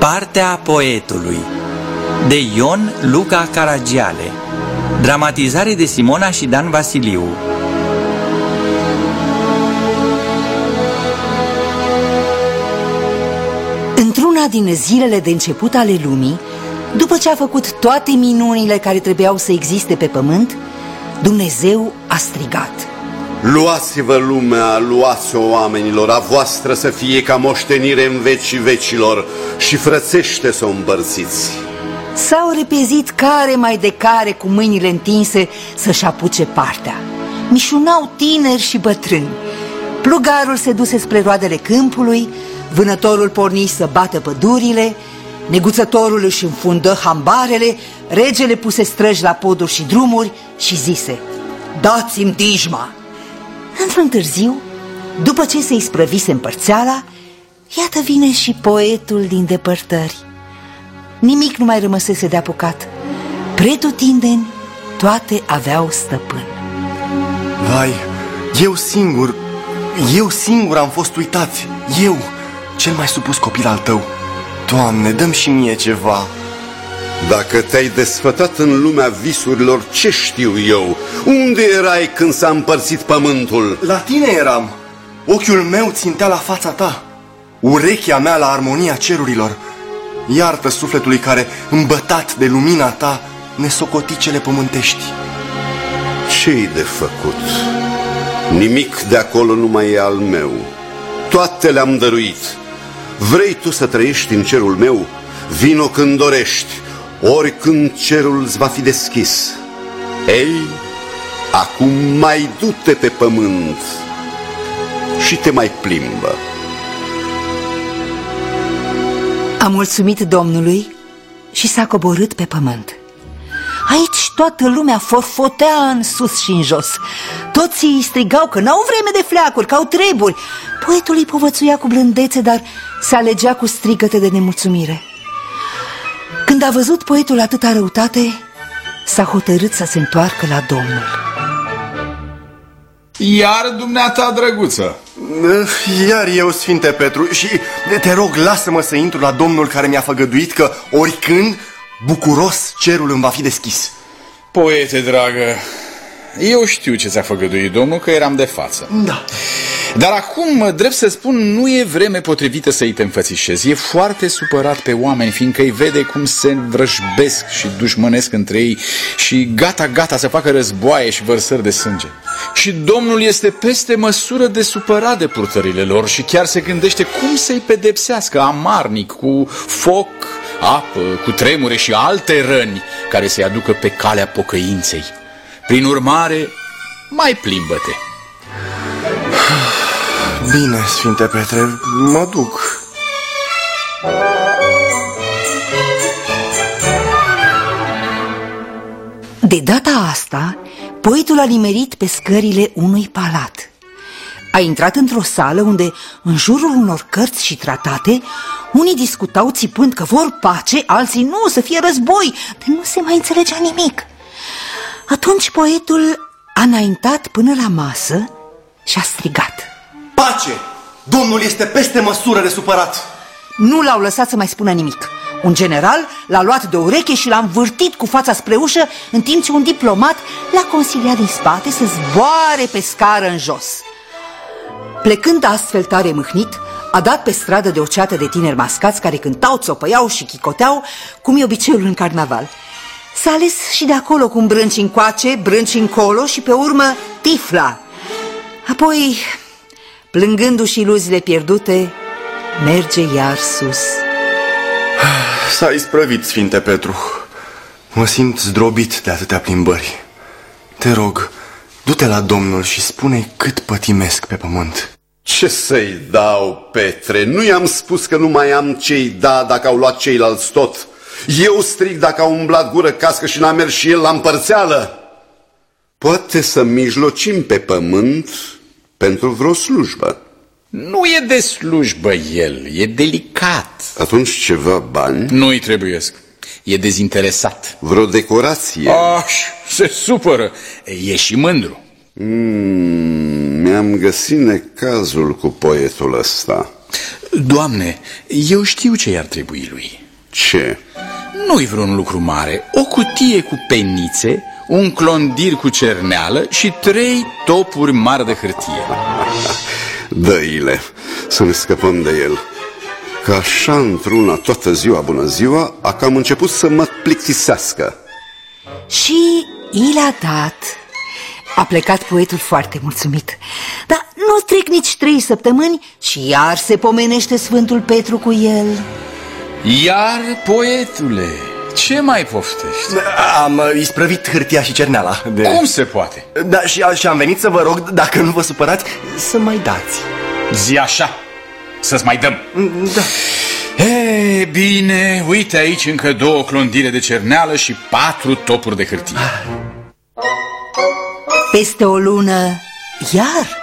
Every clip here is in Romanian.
Partea poetului de Ion Luca Caragiale. Dramatizare de Simona și Dan Vasiliu. Într-una din zilele de început ale lumii, după ce a făcut toate minunile care trebuiau să existe pe pământ, Dumnezeu a strigat: Luați-vă lumea, luați-o oamenilor, a voastră să fie ca moștenire în vecii vecilor și frățește să o împărțiți. S-au repezit care mai de care cu mâinile întinse să-și apuce partea. Mișunau tineri și bătrâni. Plugarul se duse spre roadele câmpului, vânătorul porni să bată pădurile, neguțătorul își înfundă hambarele, regele puse străji la poduri și drumuri și zise: dați-mi dijma! Într-un târziu, după ce se isprăvise împărțeala, iată vine și poetul din depărtări. Nimic nu mai rămăsese de apucat. Pretutindeni toate aveau stăpân. Vai, eu singur am fost uitat. Eu, cel mai supus copil al tău. Doamne, dă-mi și mie ceva. Dacă te-ai desfătat în lumea visurilor, ce știu eu? Unde erai când s-a împărțit pământul? La tine eram. Ochiul meu țintea la fața ta, urechea mea la armonia cerurilor. Iartă sufletului care, îmbătat de lumina ta, ne socoti cele pământești. Ce-i de făcut? Nimic de acolo nu mai e al meu. Toate le-am dăruit. Vrei tu să trăiești în cerul meu? Vino când dorești, ori când cerul îți va fi deschis. Ei, acum mai du-te pe pământ și te mai plimbă. A mulțumit Domnului și s-a coborât pe pământ. Aici toată lumea forfotea în sus și în jos. Toți îi strigau că n-au vreme de fleacuri, că au treburi. Poetul îi povățuia cu blândețe, dar se alegea cu strigăte de nemulțumire. Când a văzut poetul atâta răutate, s-a hotărât să se întoarcă la Domnul. Iar dumneata, drăguță? Iar eu, Sfinte Petru, și te rog, lasă-mă să intru la Domnul care mi-a făgăduit că oricând, bucuros, cerul îmi va fi deschis. Poete dragă, eu știu ce ți-a făgăduit Domnul, că eram de față. Da. Dar acum, drept să spun, nu e vreme potrivită să-i te înfățișezi. E foarte supărat pe oameni, fiindcă îi vede cum se vrăjbesc și dușmănesc între ei și gata să facă războaie și vărsări de sânge. Și Domnul este peste măsură de supărat de purtările lor și chiar se gândește cum să-i pedepsească amarnic, cu foc, apă, cu tremure și alte răni care să-i aducă pe calea pocăinței. Prin urmare, mai plimbă-te. Bine, Sfinte Petre, mă duc. De data asta, poetul a nimerit pe scările unui palat. A intrat într-o sală unde, în jurul unor cărți și tratate, unii discutau țipând că vor pace, alții nu, să fie război, dar nu se mai înțelegea nimic. Atunci poetul a înaintat până la masă și a strigat: pace! Domnul este peste măsură de supărat! Nu l-au lăsat să mai spună nimic. Un general l-a luat de ureche și l-a învârtit cu fața spre ușă, în timp ce un diplomat l-a consiliat din spate să zboare pe scară în jos. Plecând astfel tare mâhnit, a dat pe stradă de o ceată de tineri mascați care cântau, țopăiau și chicoteau, cum e obiceiul în carnaval. S-a ales și de acolo cu un brânci încoace, brânci încolo și pe urmă tifla. Apoi, plângându-și iluziile pierdute, merge iar sus. S-a isprăvit, Sfinte Petru. Mă simt zdrobit de atâtea plimbări. Te rog, du-te la Domnul și spune-i cât pătimesc pe pământ. Ce să-i dau, Petre? Nu i-am spus că nu mai am ce-i da dacă au luat ceilalți tot. Eu strig dacă a umblat gură cască și n-a mers și el la împărțeală. Poate să mijlocim pe pământ pentru vreo slujbă. Nu e de slujbă el, e delicat. Atunci ceva bani? Nu-i trebuiesc, e dezinteresat. Vreo decorație? Se supără, e și mândru. Mi-am găsit necazul cu poetul ăsta. Doamne, eu știu ce i-ar trebui lui. Ce? Nu-i vreun lucru mare. O cutie cu penițe, un clondir cu cerneală și 3 topuri mari de hârtie. Dă-i-le, să ne scăpăm de el. Că așa într-una toată ziua, bună ziua, a cam început să mă plictisească. Și i l-a dat. A plecat poetul foarte mulțumit. Dar nu trec nici 3 săptămâni și iar se pomenește Sfântul Petru cu el. Iar, poetule, ce mai poftești? Am isprăvit hârtia și cerneala Cum se poate? Da, și am venit să vă rog, dacă nu vă supărați, să mai dați. Zi așa, să-ți mai dăm. Da. E, bine, uite aici încă 2 clondire de cerneală și 4 topuri de hârtie. Peste o lună, iar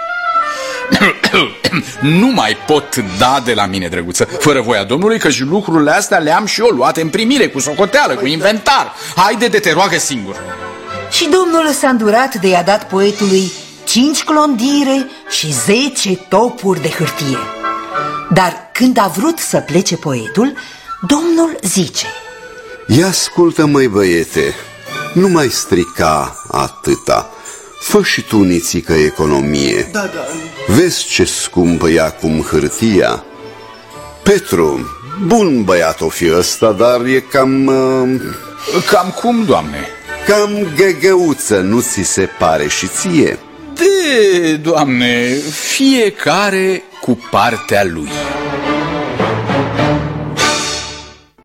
Nu mai pot da de la mine, drăguță, fără voia Domnului, căci lucrurile astea le-am și eu luate în primire, cu socoteală, cu inventar. Haide de te roagă singur. și domnul s-a îndurat de i-a dat poetului 5 clondire și 10 topuri de hârtie. Dar când a vrut să plece poetul, domnul zice: Ia ascultă, măi băiete, nu mai strica atâta. Fă și tu, nițică, economie. Da. Vezi ce scumpă e acum hârtia? Petru, bun băiat o fi ăsta, dar e cam... Cam cum, Doamne? Cam găgăuță, nu ți se pare și ție? Doamne, fiecare cu partea lui.